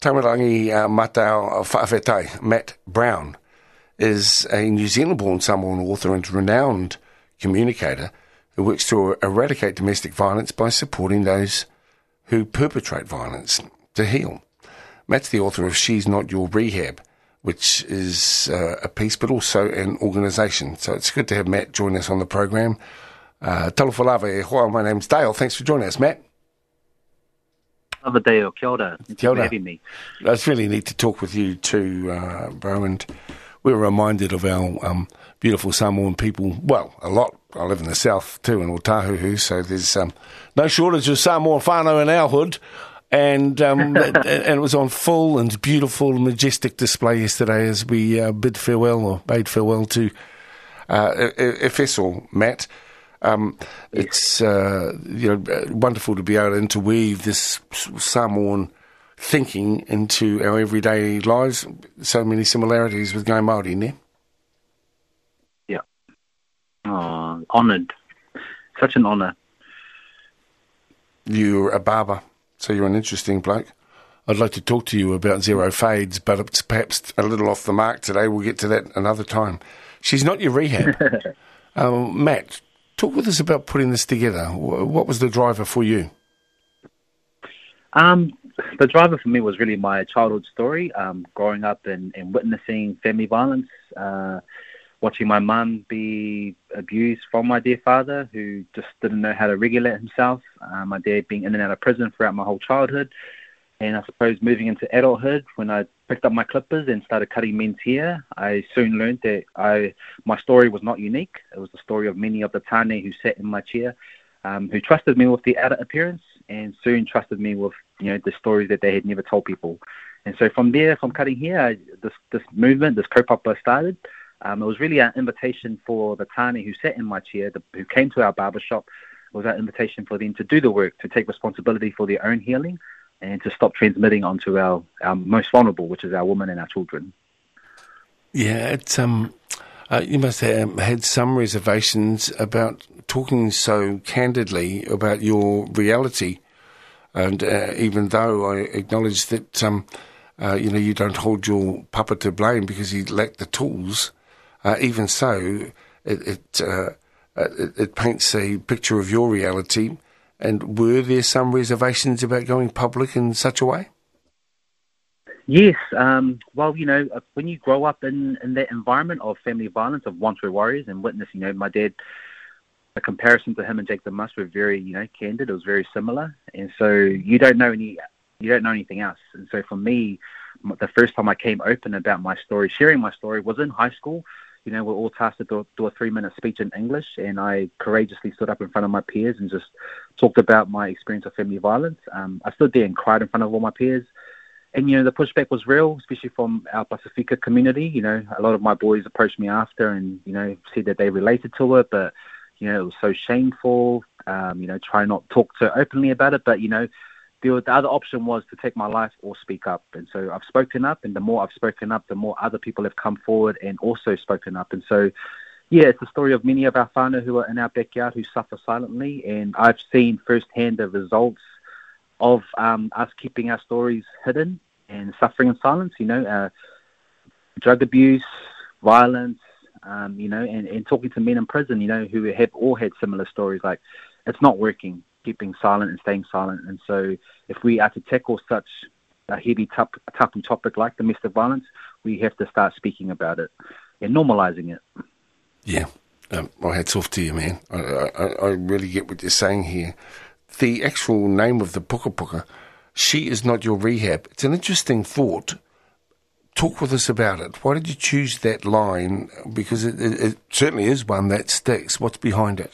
Taumarangi Matau Whaafetai, Matt Brown, is a New Zealand-born Samoan author and renowned communicator who works to eradicate domestic violence by supporting those who perpetrate violence to heal. Matt's the author of She's Not Your Rehab, which is a piece but also an organisation. So it's good to have Matt join us on the program. Talofalawa e hoa, my name's Dale. Thanks for joining us, Matt. Dale, kia ora. Thanks for having me. It's really neat to talk with you too, bro, and we're reminded of our beautiful Samoan people. Well, a lot. I live in the south too, in Otahuhu, so there's no shortage of Samoan whānau in our hood. And it was on full and beautiful, majestic display yesterday as we bade farewell to Efeso, Matt. It's wonderful to be able to interweave this Samoan thinking into our everyday lives. So many similarities with Ngai Māori, ne? Yeah. Oh, honoured. Such an honour. You're a barber, so you're an interesting bloke. I'd like to talk to you about Zero Fades, but it's perhaps a little off the mark today. We'll get to that another time. She's Not Your Rehab. Matt, talk with us about putting this together. What was the driver for you? The driver for me was really my childhood story, growing up and witnessing family violence, watching my mum be abused from my dear father, who just didn't know how to regulate himself, my dad being in and out of prison throughout my whole childhood, and I suppose moving into adulthood, when I picked up my clippers and started cutting men's hair, I soon learned that my story was not unique. It was the story of many of the tāne who sat in my chair, who trusted me with the outer appearance and soon trusted me with the stories that they had never told people. And so from there, from cutting hair, this movement, this kaupapa started. It was really an invitation for the tāne who sat in my chair, who came to our barbershop. It was an invitation for them to do the work, to take responsibility for their own healing and to stop transmitting onto our most vulnerable, which is our women and our children. Yeah, it's you must have had some reservations about talking so candidly about your reality. And even though I acknowledge that, you don't hold your papa to blame because he lacked the tools, even so, it paints a picture of your reality. And were there some reservations about going public in such a way? Yes. Well, when you grow up in that environment of family violence, of One True Warriors, and witness, my dad, a comparison to him and Jake the Muss were very, candid. It was very similar, and so you don't know anything else. And so for me, the first time I came open about my story, sharing my story, was in high school. We're all tasked to do a 3-minute speech in English, and I courageously stood up in front of my peers and just talked about my experience of family violence. I stood there and cried in front of all my peers. And, the pushback was real, especially from our Pacifica community. A lot of my boys approached me after and, said that they related to it, but, it was so shameful, try not talk so openly about it. But, the other option was to take my life or speak up. And so I've spoken up, and the more I've spoken up, the more other people have come forward and also spoken up. And so, yeah, it's the story of many of our whānau who are in our backyard who suffer silently. And I've seen firsthand the results of us keeping our stories hidden and suffering in silence, drug abuse, violence, and talking to men in prison, who have all had similar stories, like it's not working, keeping silent and staying silent. And so if we are to tackle such a heavy, tapu topic like domestic violence, we have to start speaking about it and normalising it. Yeah, my hat's off to you, man. I really get what you're saying here. The actual name of the puka puka, She Is Not Your Rehab, it's an interesting thought. Talk with us about it. Why did you choose that line? Because it certainly is one that sticks. What's behind it?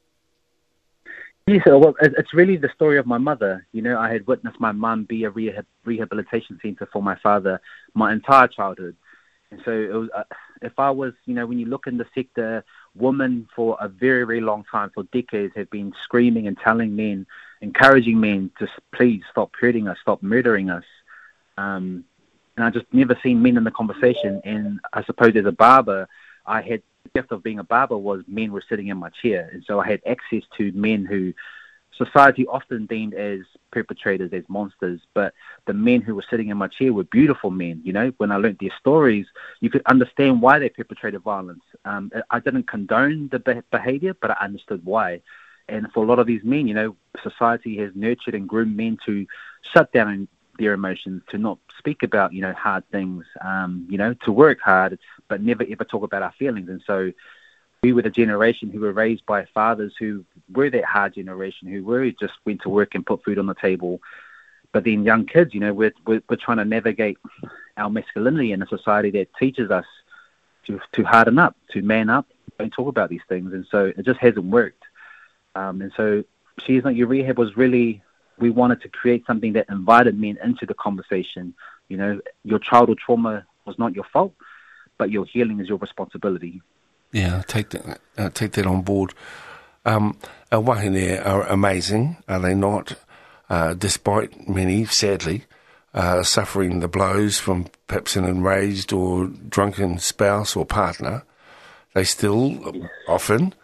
Yes, well, it's really the story of my mother. I had witnessed my mum be a rehabilitation centre for my father my entire childhood. And so it was, if I was, when you look in the sector, women for a very, very long time, for decades, have been screaming and telling men, encouraging men to please stop hurting us, stop murdering us. And I just never seen men in the conversation. And I suppose as a barber, I had the gift of being a barber was men were sitting in my chair. And so I had access to men who society often deemed as perpetrators, as monsters, but the men who were sitting in my chair were beautiful men. You know, when I learned their stories, you could understand why they perpetrated violence. I didn't condone the behavior, but I understood why. And for a lot of these men, you know, society has nurtured and groomed men to shut down their emotions, to not speak about, you know, hard things, you know, to work hard, but never ever talk about our feelings. And so we were the generation who were raised by fathers who were that hard generation, who were just went to work and put food on the table. But then young kids, you know, we're trying to navigate our masculinity in a society that teaches us to harden up, to man up, don't talk about these things. And so it just hasn't worked. And so She's Not Your Rehab was really, we wanted to create something that invited men into the conversation. You know, your childhood trauma was not your fault, but your healing is your responsibility. Yeah, take that on board. Our wahine are amazing, are they not? Despite many, sadly, suffering the blows from perhaps an enraged or drunken spouse or partner, they still often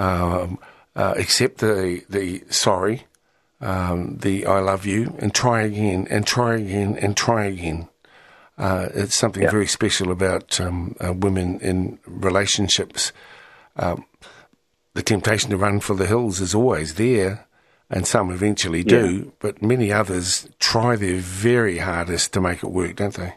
accept the sorry, the I love you, and try again, and try again, and try again. It's something very special about women in relationships. The temptation to run for the hills is always there, and some eventually do, but many others try their very hardest to make it work, don't they?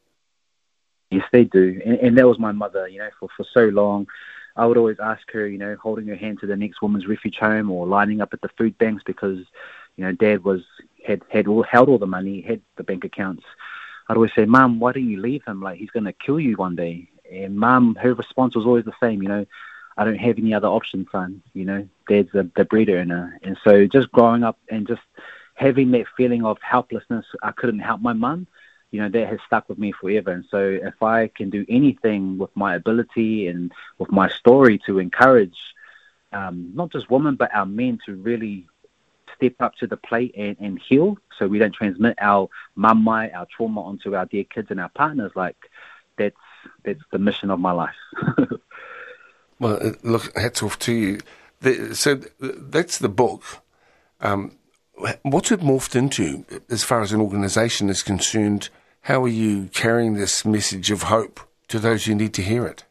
Yes, they do. And that was my mother, you know, for so long. I would always ask her, you know, holding her hand to the next woman's refuge home or lining up at the food banks because, you know, Dad held all the money, had the bank accounts. I'd always say, Mum, why don't you leave him? Like, he's going to kill you one day. And Mum, her response was always the same, you know, I don't have any other option, son. You know, Dad's the bread earner. And so just growing up and just having that feeling of helplessness, I couldn't help my mum, you know, that has stuck with me forever. And so if I can do anything with my ability and with my story to encourage not just women, but our men to really step up to the plate and heal so we don't transmit our mamai, our trauma onto our dear kids and our partners, like that's the mission of my life. Well, look, hats off to you. So that's the book. What's it morphed into as far as an organisation is concerned? How are you carrying this message of hope to those who need to hear it?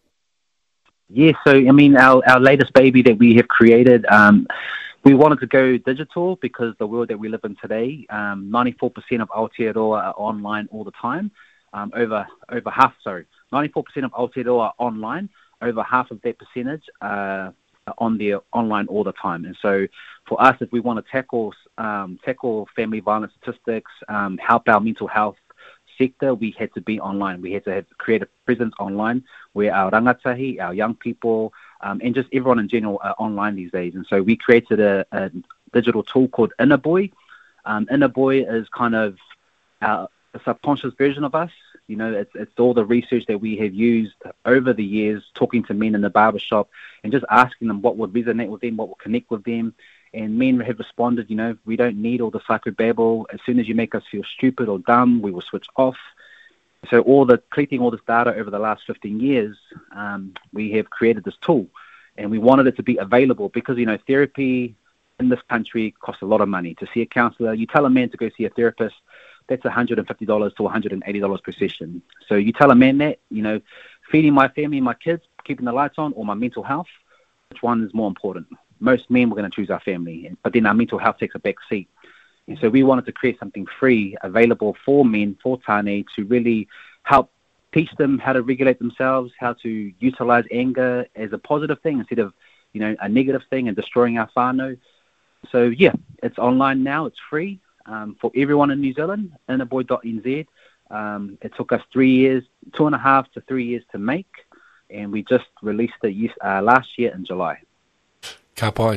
Yeah, so, I mean, our latest baby that we have created, we wanted to go digital because the world that we live in today, 94% of Aotearoa are online all the time. Over half, 94% of Aotearoa are online. Over half of that percentage are on their online all the time. And so for us, if we want to tackle family violence statistics, help our mental health sector, we had to be online. We had to create a presence online where our rangatahi, our young people, and just everyone in general are online these days. And so we created a digital tool called Inner Boy. Inner Boy is kind of a subconscious version of us. You know, it's all the research that we have used over the years, talking to men in the barbershop and just asking them what would resonate with them, what would connect with them. And men have responded, you know, we don't need all the psychobabble. As soon as you make us feel stupid or dumb, we will switch off. So collecting all this data over the last 15 years, we have created this tool. And we wanted it to be available because, you know, therapy in this country costs a lot of money. To see a counselor, you tell a man to go see a therapist, that's $150 to $180 per session. So you tell a man that, you know, feeding my family, my kids, keeping the lights on, or my mental health, which one is more important? Most men were going to choose our family, but then our mental health takes a back seat. And so we wanted to create something free, available for men, for Tāne, to really help teach them how to regulate themselves, how to utilize anger as a positive thing instead of, you know, a negative thing and destroying our whānau. So, yeah, it's online now. It's free. For everyone in New Zealand, innerboy.nz. It took us 3 years, 2.5 to 3 years to make, and we just released it last year in July. Ka pai.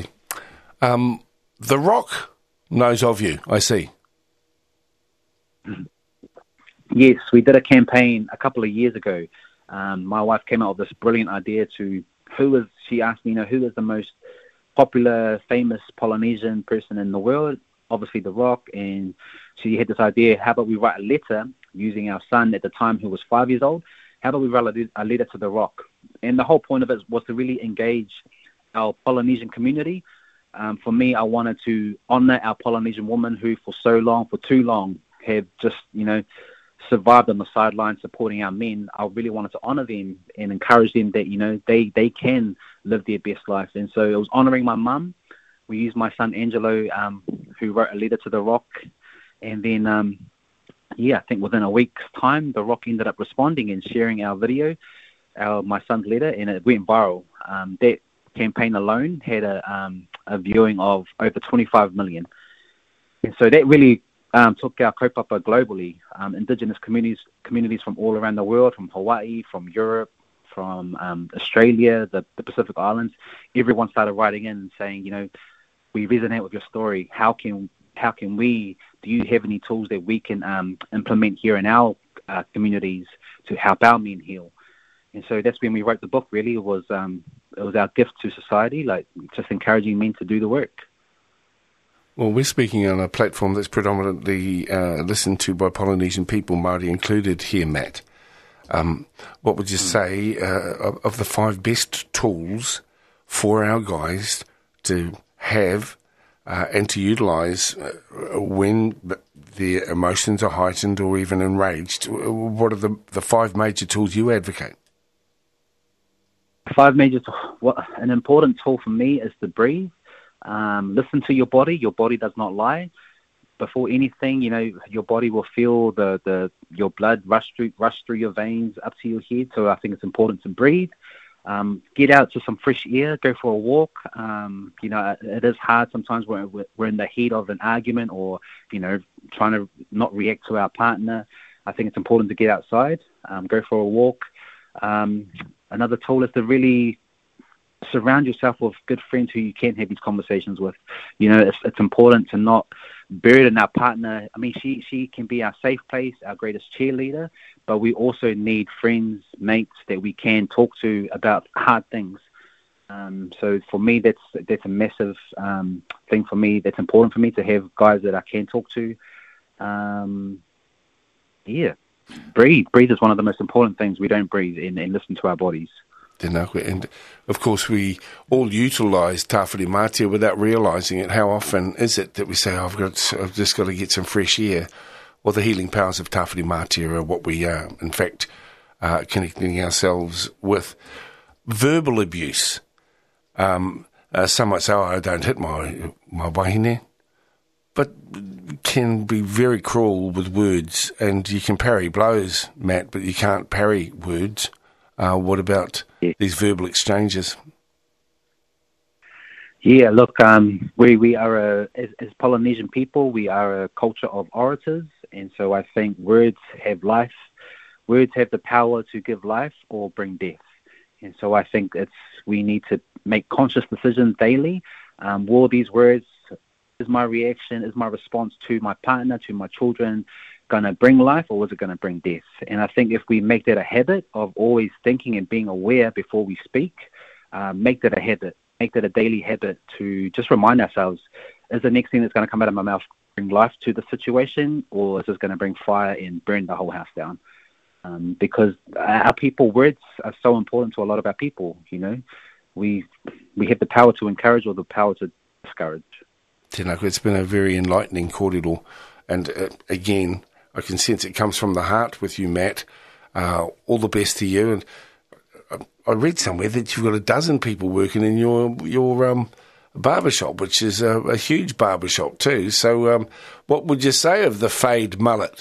The Rock knows of you, I see. Yes, we did a campaign a couple of years ago. My wife came up with this brilliant idea she asked me, you know, who is the most popular, famous Polynesian person in the world? Obviously The Rock, and she had this idea, how about we write a letter using our son at the time who was 5 years old, how about we write a letter to The Rock? And the whole point of it was to really engage our Polynesian community. For me, I wanted to honour our Polynesian women who for too long, have just, survived on the sidelines supporting our men. I really wanted to honour them and encourage them that, they can live their best life. And so it was honouring my mum. We used my son Angelo, who wrote a letter to The Rock. And then, I think within a week's time, The Rock ended up responding and sharing our video, my son's letter, and it went viral. That campaign alone had a viewing of over 25 million. And so that really took our kaupapa globally. Indigenous communities from all around the world, from Hawaii, from Europe, from Australia, the Pacific Islands, everyone started writing in and saying, we resonate with your story. How can we? Do you have any tools that we can implement here in our communities to help our men heal? And so that's when we wrote the book. Really, it was our gift to society, like just encouraging men to do the work. Well, we're speaking on a platform that's predominantly listened to by Polynesian people, Māori included here, Matt. What would you say of the 5 best tools for our guys to have and to utilise when their emotions are heightened or even enraged? What are the 5 major tools you advocate? 5 major tools. An important tool for me is to breathe. Listen to your body. Your body does not lie. Before anything, your body will feel your blood rush through your veins up to your head. So I think it's important to breathe. Get out to some fresh air. Go for a walk. It is hard sometimes when we're in the heat of an argument or trying to not react to our partner. I think it's important to get outside. Go for a walk. Another tool is to really surround yourself with good friends who you can have these conversations with. It's important to not burden our partner. I mean, she can be our safe place, our greatest cheerleader, but we also need friends, mates that we can talk to about hard things. So for me, that's a massive thing for me. That's important for me to have guys that I can talk to. Breathe. Breathe is one of the most important things. We don't breathe and listen to our bodies. And, of course, we all utilise Tāwhiri Mātia without realising it. How often is it that we say, I've just got to get some fresh air? Well, the healing powers of Tāwhiri Mātia are what we are, in fact, connecting ourselves with. Verbal abuse. Some might say, I don't hit my wahine, but can be very cruel with words, and you can parry blows, Matt, but you can't parry words. What about these verbal exchanges? Yeah, look, we are, as Polynesian people, we are a culture of orators, and so I think words have life. Words have the power to give life or bring death. And so I think we need to make conscious decisions daily. Will these words, is my reaction, is my response to my partner, to my children, going to bring life or is it going to bring death? And I think if we make that a habit of always thinking and being aware before we speak, make that a habit, make that a daily habit to just remind ourselves, is the next thing that's going to come out of my mouth bring life to the situation, or is this going to bring fire and burn the whole house down? Because our words are so important to a lot of our people, We have the power to encourage or the power to discourage. Tēnā koe, it's been a very enlightening kōrero. And again, I can sense it comes from the heart with you, Matt. All the best to you. And I read somewhere that you've got a dozen people working in your barbershop, which is a huge barbershop too. So what would you say of the fade mullet?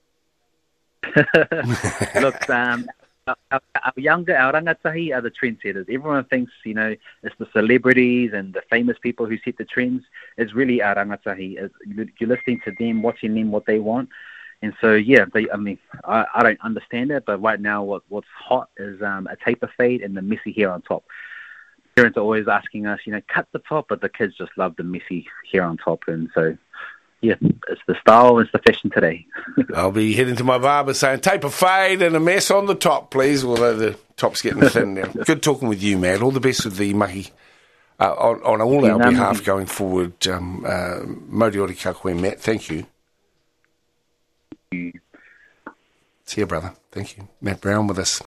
Look, our rangatahi are the trendsetters. Everyone thinks, it's the celebrities and the famous people who set the trends. It's really our rangatahi. You're listening to them, watching them, what they want. And so, I don't understand it, but right now what's hot is a taper fade and the messy hair on top. Parents are always asking us, cut the top, but the kids just love the messy hair on top. And so, it's the style, it's the fashion today. I'll be heading to my barber saying, taper fade and a mess on the top, please, although the top's getting thin now. Good talking with you, Matt. All the best with the mahi. On all our behalf going forward, Moriori ka koe, Matt. Thank you. See you, brother. Thank you. Matt Brown with us.